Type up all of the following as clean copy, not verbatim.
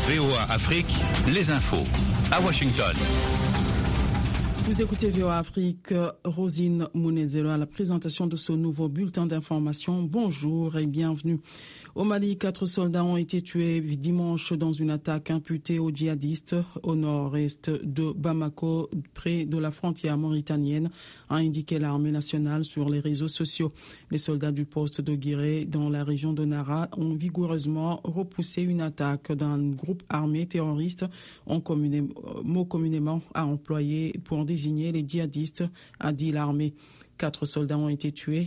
VOA Afrique, les infos. À Washington. Vous écoutez VOA Afrique, Rosine Mounezelo à la présentation de ce nouveau bulletin d'information. Bonjour et bienvenue. Au Mali, 4 soldats ont été tués dimanche dans une attaque imputée aux djihadistes au nord-est de Bamako, près de la frontière mauritanienne, a indiqué l'armée nationale sur les réseaux sociaux. Les soldats du poste de Guiré, dans la région de Nara, ont vigoureusement repoussé une attaque d'un groupe armé terroriste, mot communément à employer pour désigner les djihadistes, a dit l'armée. 4 soldats ont été tués,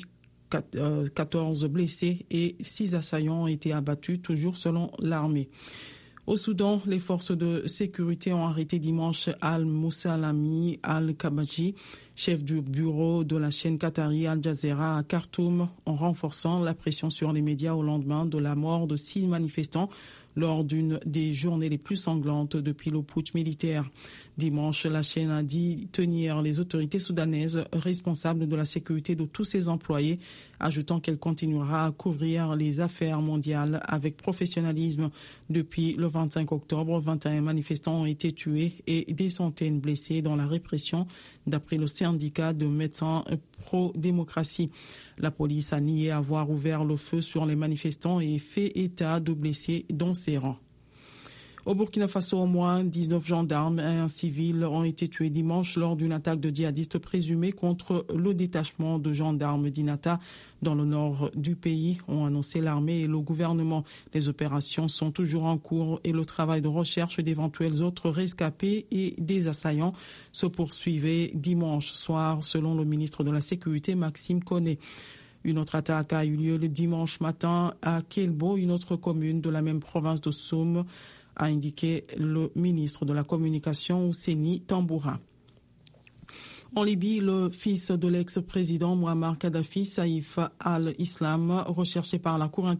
14 blessés et 6 assaillants ont été abattus, toujours selon l'armée. Au Soudan, les forces de sécurité ont arrêté dimanche Al-Moussalami Al-Kabaji, chef du bureau de la chaîne qatari Al Jazeera à Khartoum, en renforçant la pression sur les médias au lendemain de la mort de 6 manifestants lors d'une des journées les plus sanglantes depuis le putsch militaire. Dimanche, la chaîne a dit tenir les autorités soudanaises responsables de la sécurité de tous ses employés, ajoutant qu'elle continuera à couvrir les affaires mondiales avec professionnalisme. Depuis le 25 octobre, 21 manifestants ont été tués et des centaines blessés dans la répression, d'après le syndicat de médecins pro-démocratie. La police a nié avoir ouvert le feu sur les manifestants et fait état de blessés dans ses rangs. Au Burkina Faso, au moins 19 gendarmes et un civil ont été tués dimanche lors d'une attaque de djihadistes présumée contre le détachement de gendarmes d'Inata dans le nord du pays, ont annoncé l'armée et le gouvernement. Les opérations sont toujours en cours et le travail de recherche d'éventuels autres rescapés et des assaillants se poursuivait dimanche soir, selon le ministre de la Sécurité, Maxime Koné. Une autre attaque a eu lieu le dimanche matin à Kelbo, une autre commune de la même province de Soum, a indiqué le ministre de la Communication, Ousseini Tambourin. En Libye, le fils de l'ex-président Muammar Kadhafi, Saïf al-Islam, recherché par la Cour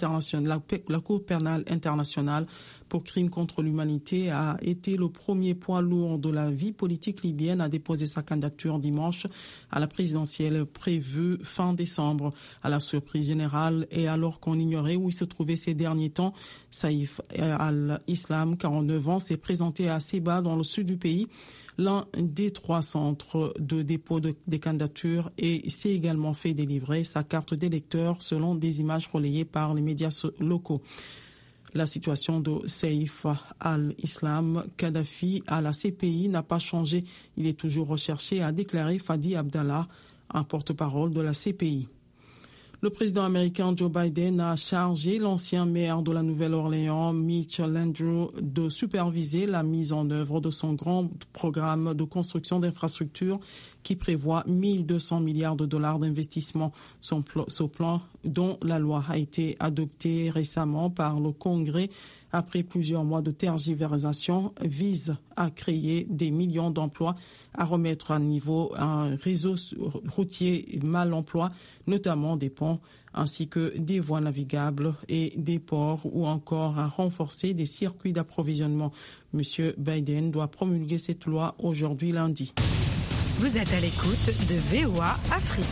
pénale internationale pour crimes contre l'humanité, a été le premier poids lourd de la vie politique libyenne à déposer sa candidature dimanche à la présidentielle prévue fin décembre. À la surprise générale et alors qu'on ignorait où il se trouvait ces derniers temps, Saïf al-Islam, 49 ans, s'est présenté à Seba dans le sud du pays, l'un des 3 centres de dépôt des candidatures, et s'est également fait délivrer sa carte d'électeur selon des images relayées par les médias locaux. La situation de Saïf al-Islam Kadhafi à la CPI n'a pas changé. Il est toujours recherché, a déclaré Fadi Abdallah, un porte-parole de la CPI. Le président américain Joe Biden a chargé l'ancien maire de la Nouvelle-Orléans, Mitch Landrieu, de superviser la mise en œuvre de son grand programme de construction d'infrastructures qui prévoit 1 200 milliards de dollars d'investissement. Ce plan, dont la loi a été adoptée récemment par le Congrès après plusieurs mois de tergiversation, vise à créer des millions d'emplois, à remettre à niveau un réseau routier mal emploi, notamment des ponts, ainsi que des voies navigables et des ports, ou encore à renforcer des circuits d'approvisionnement. Monsieur Biden doit promulguer cette loi aujourd'hui lundi. Vous êtes à l'écoute de VOA Afrique.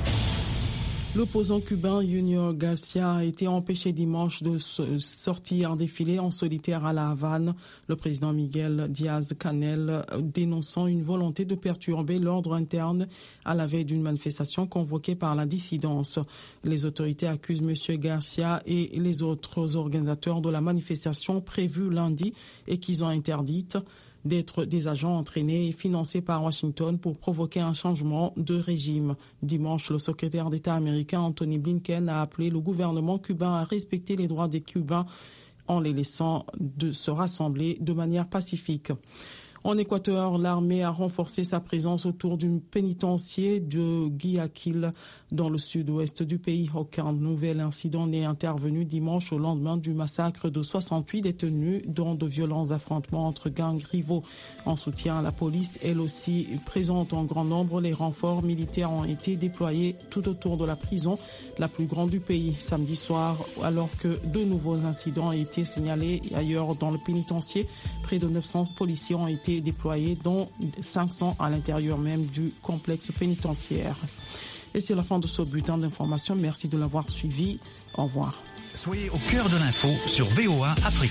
L'opposant cubain Junior Garcia a été empêché dimanche de sortir en défilé en solitaire à La Havane. Le président Miguel Diaz-Canel dénonçant une volonté de perturber l'ordre interne à la veille d'une manifestation convoquée par la dissidence. Les autorités accusent M. Garcia et les autres organisateurs de la manifestation prévue lundi et qu'ils ont interdite d'être des agents entraînés et financés par Washington pour provoquer un changement de régime. Dimanche, le secrétaire d'État américain Anthony Blinken a appelé le gouvernement cubain à respecter les droits des Cubains en les laissant se rassembler de manière pacifique. En Équateur, l'armée a renforcé sa présence autour du pénitencier de Guayaquil dans le sud-ouest du pays. Aucun nouvel incident n'est intervenu dimanche au lendemain du massacre de 68 détenus dont de violents affrontements entre gangs rivaux. En soutien à la police, elle aussi présente en grand nombre, les renforts militaires ont été déployés tout autour de la prison, la plus grande du pays, samedi soir, alors que de nouveaux incidents ont été signalés ailleurs dans le pénitencier. Près de 900 policiers ont été déployés, dont 500 à l'intérieur même du complexe pénitentiaire. Et c'est la fin de ce bulletin d'information. Merci de l'avoir suivi. Au revoir. Soyez au cœur de l'info sur VOA Afrique.